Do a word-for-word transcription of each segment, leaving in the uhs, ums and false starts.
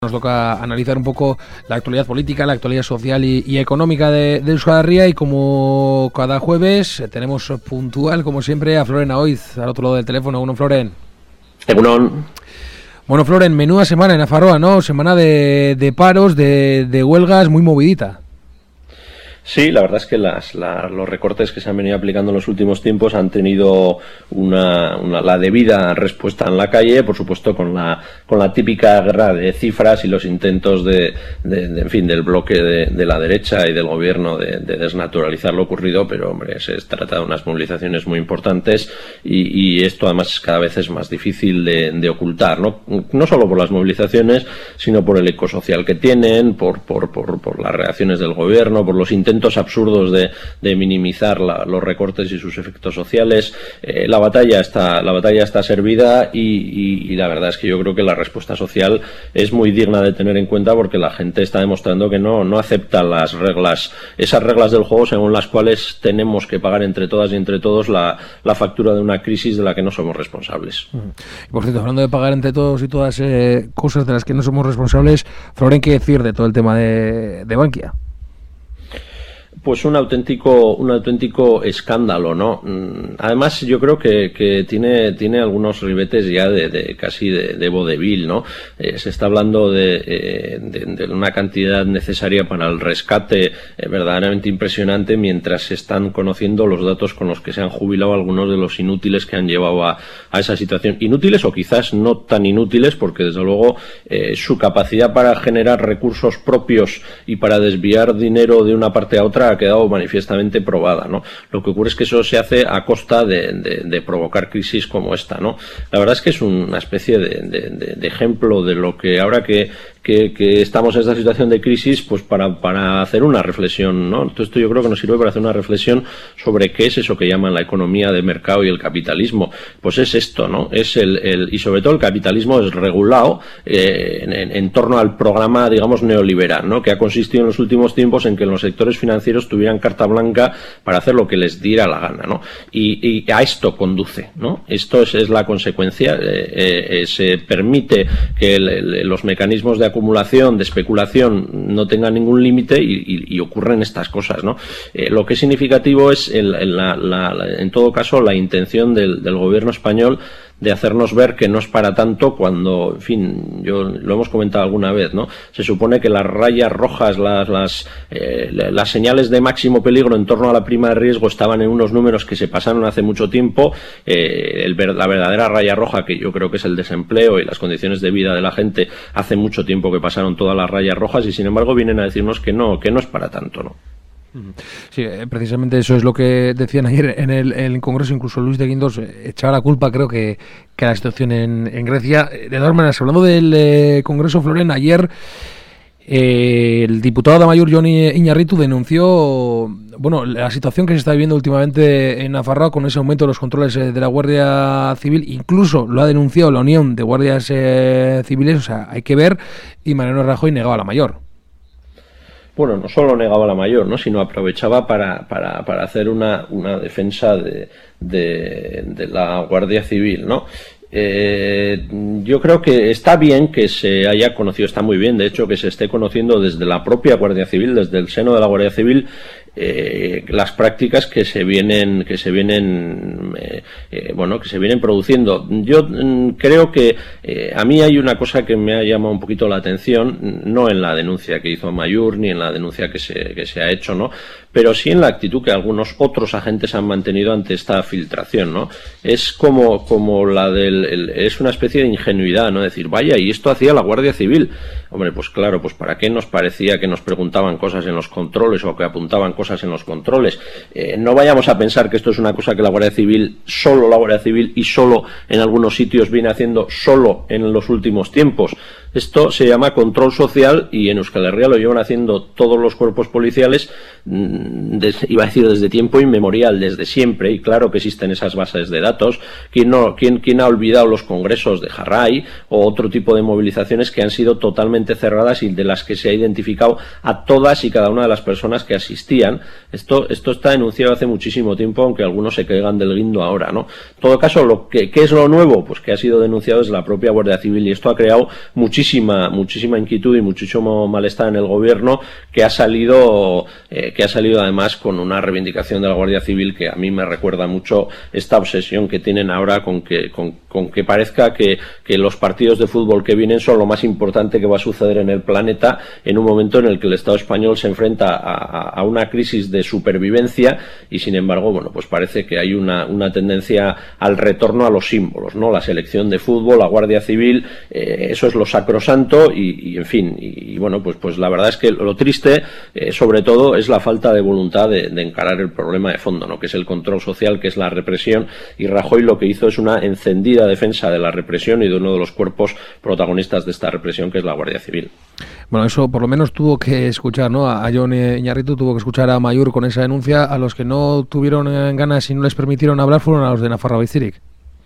Nos toca analizar un poco la actualidad política, la actualidad social y, y económica de, de Euskal Herria, y como cada jueves tenemos puntual, como siempre, a Floren Aoiz al otro lado del teléfono. Bueno, Floren. Egunon. Bueno, Floren, menuda semana en Nafarroa, ¿no? Semana de, de paros, de, de huelgas, muy movidita. Sí, la verdad es que las, la, los recortes que se han venido aplicando en los últimos tiempos han tenido una, una la debida respuesta en la calle, por supuesto con la con la típica guerra de cifras y los intentos de, de, de en fin, del bloque de, de la derecha y del gobierno de, de desnaturalizar lo ocurrido, pero hombre, se trata de unas movilizaciones muy importantes y, y esto además cada vez es más difícil de, de ocultar, ¿no? No solo por las movilizaciones, sino por el eco social que tienen, por por por, por las reacciones del gobierno, por los intentos absurdos de, de minimizar la, los recortes y sus efectos sociales. Eh, la batalla está la batalla está servida y, y, y la verdad es que yo creo que la respuesta social es muy digna de tener en cuenta, porque la gente está demostrando que no, no acepta las reglas, esas reglas del juego según las cuales tenemos que pagar entre todas y entre todos la, la factura de una crisis de la que no somos responsables. Y por cierto, hablando de pagar entre todos y todas eh, cosas de las que no somos responsables, Floren, ¿qué decir de todo el tema de, de Bankia? Pues un auténtico un auténtico escándalo, ¿no? Además, yo creo que, que tiene tiene algunos ribetes ya de, de casi de, de vodevil, ¿no? Eh, se está hablando de, eh, de, de una cantidad necesaria para el rescate eh, verdaderamente impresionante, mientras se están conociendo los datos con los que se han jubilado algunos de los inútiles que han llevado a, a esa situación. Inútiles o quizás no tan inútiles, porque desde luego eh, su capacidad para generar recursos propios y para desviar dinero de una parte a otra ha quedado manifiestamente probada, ¿no? Lo que ocurre es que eso se hace a costa de, de, de provocar crisis como esta, ¿no? La verdad es que es una especie de, de, de, de ejemplo de lo que ahora que, que, que estamos en esta situación de crisis, pues para, para hacer una reflexión, ¿no? Todo esto yo creo que nos sirve para hacer una reflexión sobre qué es eso que llaman la economía de mercado y el capitalismo. Pues es esto, ¿no? Es el, el y sobre todo el capitalismo es regulado eh, en, en, en torno al programa, digamos, neoliberal, ¿no? Que ha consistido en los últimos tiempos en que los sectores financieros tuvieran carta blanca para hacer lo que les diera la gana, ¿no? Y, y a esto conduce, ¿no? Esto es, es la consecuencia. Eh, eh, se permite que el, el, los mecanismos de acumulación, de especulación, no tengan ningún límite y, y, y ocurren estas cosas, ¿no? Eh, lo que es significativo es, el, el, la, la, la, en todo caso, la intención del, del gobierno español de hacernos ver que no es para tanto, cuando, en fin, yo lo hemos comentado alguna vez, ¿no? Se supone que las rayas rojas, las las, eh, las señales de máximo peligro en torno a la prima de riesgo estaban en unos números que se pasaron hace mucho tiempo. Eh, el, la verdadera raya roja, que yo creo que es el desempleo y las condiciones de vida de la gente, hace mucho tiempo que pasaron todas las rayas rojas, y sin embargo vienen a decirnos que no, que no es para tanto, ¿no? Sí, precisamente eso es lo que decían ayer en el, en el Congreso. Incluso Luis de Guindos echaba la culpa, creo que, que a la situación en, en Grecia. De todas maneras, hablando del eh, Congreso, Floren, ayer eh, el diputado de Amaiur, Jon Iñarritu, denunció bueno la situación que se está viviendo últimamente en Nafarroa con ese aumento de los controles eh, de la Guardia Civil. Incluso lo ha denunciado la Unión de Guardias eh, Civiles. O sea, hay que ver, y Mariano Rajoy negaba la mayor. Bueno, no solo negaba la mayor, ¿no? Sino aprovechaba para, para, para hacer una, una defensa de, de, de la Guardia Civil, ¿no? Eh, yo creo que está bien que se haya conocido, está muy bien, de hecho, que se esté conociendo desde la propia Guardia Civil, desde el seno de la Guardia Civil, eh, las prácticas que se vienen, que se vienen, eh, eh, bueno, que se vienen produciendo. Yo mm, creo que eh, a mí hay una cosa que me ha llamado un poquito la atención, no en la denuncia que hizo Amaiur ni en la denuncia que se, que se ha hecho, ¿no? Pero sí en la actitud que algunos otros agentes han mantenido ante esta filtración, ¿no? Es como, como la del, el, es una especie de ingenuidad, ¿no? Decir, vaya, y esto hacía la Guardia Civil. Hombre, pues claro, pues para qué nos parecía que nos preguntaban cosas en los controles o que apuntaban cosas en los controles. Eh, no vayamos a pensar que esto es una cosa que la Guardia Civil, solo la Guardia Civil y solo en algunos sitios viene haciendo solo en los últimos tiempos. Esto se llama control social y en Euskal Herria lo llevan haciendo todos los cuerpos policiales, desde, iba a decir desde tiempo inmemorial, desde siempre, y claro que existen esas bases de datos. ¿Quién, no, quién, quién ha olvidado los congresos de Jarray o otro tipo de movilizaciones que han sido totalmente cerradas y de las que se ha identificado a todas y cada una de las personas que asistían? Esto, esto está denunciado hace muchísimo tiempo, aunque algunos se caigan del guindo ahora, ¿no? En todo caso, lo que, ¿qué es lo nuevo? Pues que ha sido denunciado desde la propia Guardia Civil, y esto ha creado muchísimo muchísima muchísima inquietud y muchísimo malestar en el gobierno, que ha salido eh, que ha salido además con una reivindicación de la Guardia Civil que a mí me recuerda mucho esta obsesión que tienen ahora con que con, con que parezca que, que los partidos de fútbol que vienen son lo más importante que va a suceder en el planeta, en un momento en el que el Estado español se enfrenta a, a una crisis de supervivencia, y sin embargo, bueno, pues parece que hay una, una tendencia al retorno a los símbolos, ¿no? La selección de fútbol, la Guardia Civil, eh, eso es lo sacrosanto y, y en fin, y, y bueno, pues, pues la verdad es que lo triste, eh, sobre todo, es la falta de voluntad de, de encarar el problema de fondo, ¿no? Que es el control social, que es la represión, y Rajoy lo que hizo es una encendida defensa de la represión y de uno de los cuerpos protagonistas de esta represión, que es la Guardia Civil. Bueno, eso por lo menos tuvo que escuchar, ¿no? A Jon Iñárritu tuvo que escuchar a Amaiur con esa denuncia. A los que no tuvieron ganas y no les permitieron hablar fueron a los de Nafarroa Bizirik.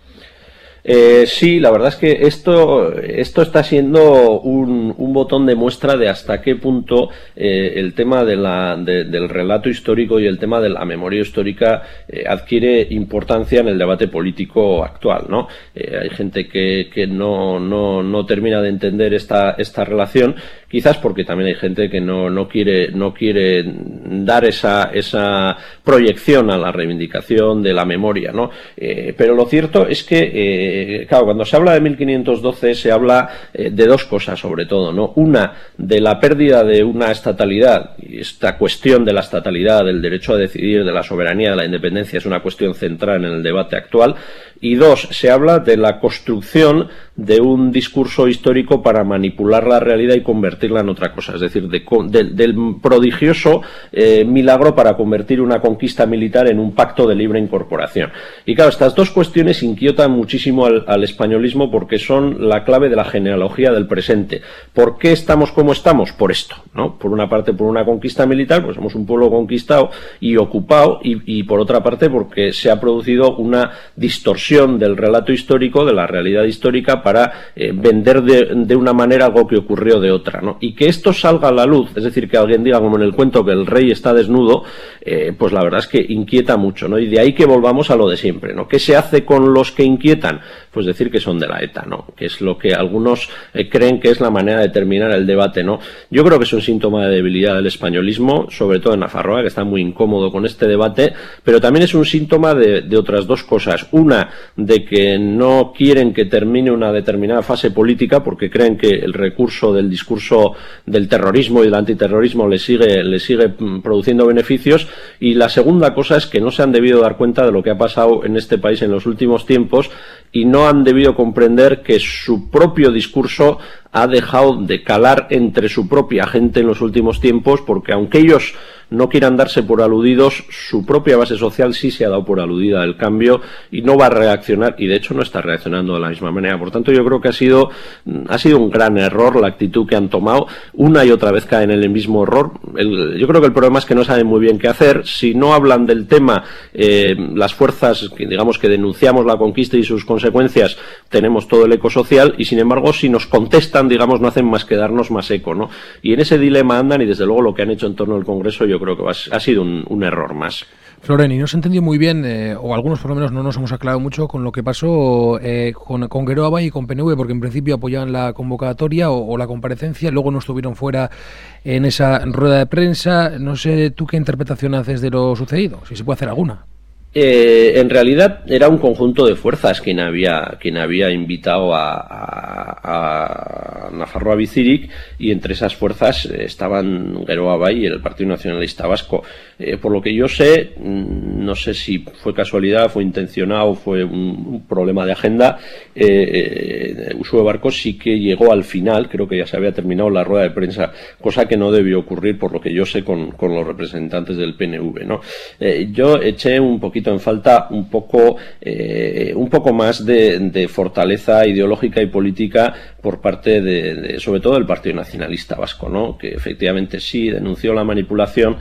Eh, sí, la verdad es que esto, esto está siendo un, un botón de muestra de hasta qué punto eh, el tema de la, de, del relato histórico y el tema de la memoria histórica eh, adquiere importancia en el debate político actual, ¿no? Eh, hay gente que, que no, no, no termina de entender esta, esta relación, quizás porque también hay gente que no, no quiere, no quiere dar esa, esa proyección a la reivindicación de la memoria, ¿no? Eh, pero lo cierto es que eh, claro, cuando se habla de mil quinientos doce se habla eh, de dos cosas sobre todo, ¿no? Una, de la pérdida de una estatalidad, y esta cuestión de la estatalidad, del derecho a decidir, de la soberanía, de la independencia, es una cuestión central en el debate actual. Y dos, se habla de la construcción de un discurso histórico para manipular la realidad y convertirla en otra cosa, es decir, de, de, del prodigioso eh, milagro para convertir una conquista militar en un pacto de libre incorporación. Y claro, estas dos cuestiones inquietan muchísimo al, al españolismo porque son la clave de la genealogía del presente. ¿Por qué estamos como estamos? Por esto, ¿no? Por una parte, por una conquista militar, pues somos un pueblo conquistado y ocupado, y, y por otra parte porque se ha producido una distorsión del relato histórico, de la realidad histórica, para eh, vender de, de una manera algo que ocurrió de otra, ¿no? Y que esto salga a la luz, es decir, que alguien diga, como en el cuento, que el rey está desnudo, eh, pues la verdad es que inquieta mucho, ¿no? Y de ahí que volvamos a lo de siempre, ¿no? ¿Qué se hace con los que inquietan? Pues decir que son de la ETA, ¿no? Que es lo que algunos eh, creen que es la manera de terminar el debate, ¿no? Yo creo que es un síntoma de debilidad del españolismo, sobre todo en Nafarroa, que está muy incómodo con este debate, pero también es un síntoma de, de otras dos cosas. Una, de que no quieren que termine una determinada fase política porque creen que el recurso del discurso del terrorismo y del antiterrorismo le sigue, le sigue produciendo beneficios. Y la segunda cosa es que no se han debido dar cuenta de lo que ha pasado en este país en los últimos tiempos y no han debido comprender que su propio discurso ha dejado de calar entre su propia gente en los últimos tiempos, porque aunque ellos no quieran darse por aludidos, su propia base social sí se ha dado por aludida del cambio y no va a reaccionar, y de hecho no está reaccionando de la misma manera. Por tanto, yo creo que ha sido, ha sido un gran error la actitud que han tomado. Una y otra vez caen en el mismo error. El, yo creo que el problema es que no saben muy bien qué hacer. Si no hablan del tema, eh, las fuerzas que, digamos, que denunciamos la conquista y sus consecuencias, tenemos todo el eco social, y sin embargo, si nos contestan, digamos, no hacen más que darnos más eco, ¿no? Y en ese dilema andan, y desde luego lo que han hecho en torno al Congreso yo creo que ha sido un, un error más. Floren, y no se entendió muy bien, eh, o algunos por lo menos no nos hemos aclarado mucho con lo que pasó eh, con, con Geroa Bai y con P N V, porque en principio apoyaban la convocatoria o, o la comparecencia, luego no estuvieron fuera en esa rueda de prensa. No sé tú qué interpretación haces de lo sucedido, si se puede hacer alguna. Eh, en realidad era un conjunto de fuerzas quien había quien había invitado a, a, a Nafarroa Bizirik, y entre esas fuerzas estaban Geroa Bai y el Partido Nacionalista Vasco. Eh, por lo que yo sé, no sé si fue casualidad, fue intencionado, fue un, un problema de agenda, eh, eh, Uxue Barkos sí que llegó al final, creo que ya se había terminado la rueda de prensa, cosa que no debió ocurrir por lo que yo sé con, con los representantes del P N V, ¿no? Eh, yo eché un poquito en falta un poco eh, un poco más de, de fortaleza ideológica y política por parte de, de sobre todo del Partido Nacionalista Vasco, ¿no? Que efectivamente sí denunció la manipulación,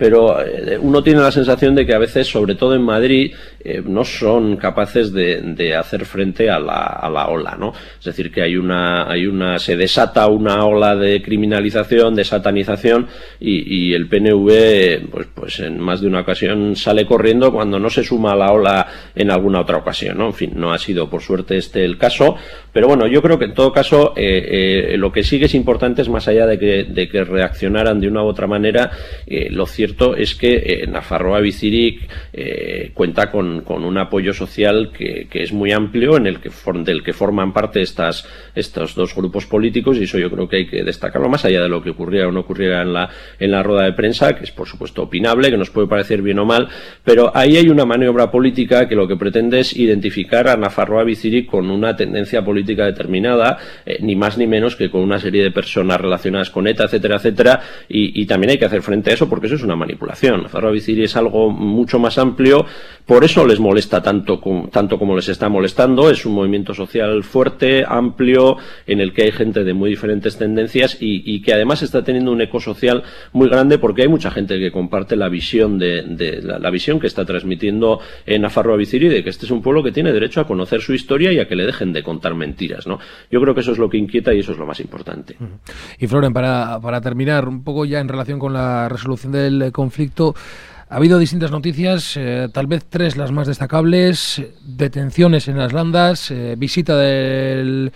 pero eh, uno tiene la sensación de que a veces, sobre todo en Madrid, eh, no son capaces de, de hacer frente a la, a la ola, ¿no? Es decir, que hay una, hay una, se desata una ola de criminalización, de satanización, y, y el P N V, pues, pues en más de una ocasión sale corriendo cuando no se suma a la ola en alguna otra ocasión, ¿no? En fin, no ha sido por suerte este el caso, pero bueno, yo creo que en todo caso eh, eh, lo que sí que es importante es, más allá de que, de que reaccionaran de una u otra manera, eh, lo cierto es que eh, Nafarroa Bizirik eh, cuenta con, con un apoyo social que, que es muy amplio, en el que for, del que forman parte estas, estos dos grupos políticos, y eso yo creo que hay que destacarlo, más allá de lo que ocurriera o no ocurriera en la, en la rueda de prensa, que es por supuesto opinable, que nos puede parecer bien o mal, pero ahí hay una maniobra política que lo que pretende es identificar a Nafarroa Bizirik con una tendencia política determinada, eh, ni más ni menos que con una serie de personas relacionadas con ETA, etcétera, etcétera, y, y también hay que hacer frente a eso porque eso es una manipulación. Nafarroa Bizirik es algo mucho más amplio, por eso les molesta tanto, com, tanto como les está molestando. Es un movimiento social fuerte, amplio, en el que hay gente de muy diferentes tendencias y, y que además está teniendo un eco social muy grande, porque hay mucha gente que comparte la visión de, de la, la visión que está transmitiendo en Nafarroa Bizirik, de que este es un pueblo que tiene derecho a conocer su historia y a que le dejen de contar mentiras, ¿no? Yo creo que eso es lo que inquieta y eso es lo más importante. Y Floren, para, para terminar un poco ya en relación con la resolución del conflicto, ha habido distintas noticias, eh, tal vez tres las más destacables: detenciones en las landas, eh, visita del,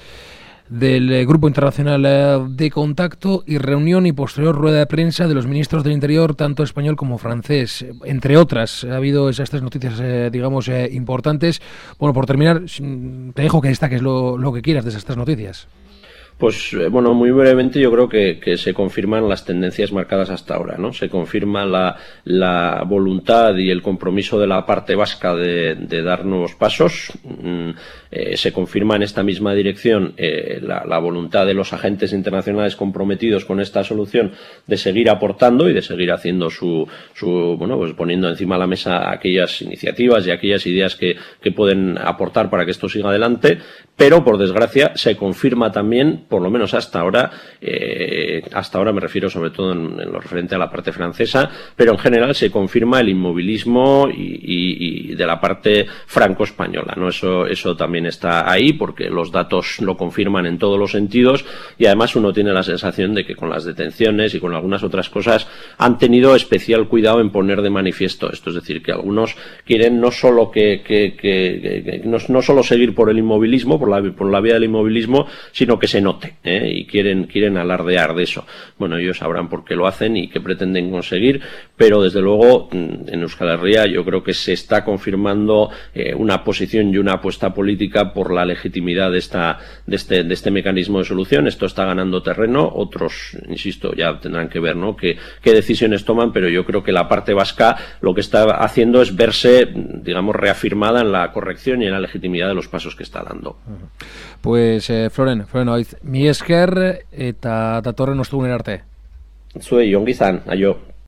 del Grupo Internacional de Contacto y reunión y posterior rueda de prensa de los ministros del Interior, tanto español como francés, entre otras. Ha habido esas tres noticias, eh, digamos, eh, importantes. Bueno, por terminar, te dejo que destaques lo, lo que quieras de esas tres noticias. Pues bueno, muy brevemente yo creo que, que se confirman las tendencias marcadas hasta ahora, ¿no? Se confirma la, la voluntad y el compromiso de la parte vasca de, de dar nuevos pasos. Mm, eh, se confirma en esta misma dirección eh, la, la voluntad de los agentes internacionales comprometidos con esta solución de seguir aportando y de seguir haciendo su, su bueno, pues poniendo encima de la mesa aquellas iniciativas y aquellas ideas que, que pueden aportar para que esto siga adelante. Pero, por desgracia, se confirma también, por lo menos hasta ahora, eh, hasta ahora me refiero sobre todo en, en lo referente a la parte francesa, pero en general se confirma el inmovilismo y, y, y de la parte franco-española, ¿no? Eso, eso también está ahí, porque los datos lo confirman en todos los sentidos, y además uno tiene la sensación de que con las detenciones y con algunas otras cosas han tenido especial cuidado en poner de manifiesto esto. Es decir, que algunos quieren no solo que, que, que, que, que no, no solo seguir por el inmovilismo, por la, por la vía del inmovilismo, sino que se note, ¿eh? Y quieren, quieren alardear de eso. Bueno, ellos sabrán por qué lo hacen y qué pretenden conseguir, pero desde luego en Euskal Herria yo creo que se está confirmando eh, una posición y una apuesta política por la legitimidad de, esta, de, este, de este mecanismo de solución. Esto está ganando terreno, otros, insisto, ya tendrán que ver, ¿no?, qué, qué decisiones toman, pero yo creo que la parte vasca lo que está haciendo es verse, digamos, reafirmada en la corrección y en la legitimidad de los pasos que está dando. Pues, eh, Floren, Floren, oiz, mi esker eta datorren ostegunera arte. Zuei, ongi izan, aio.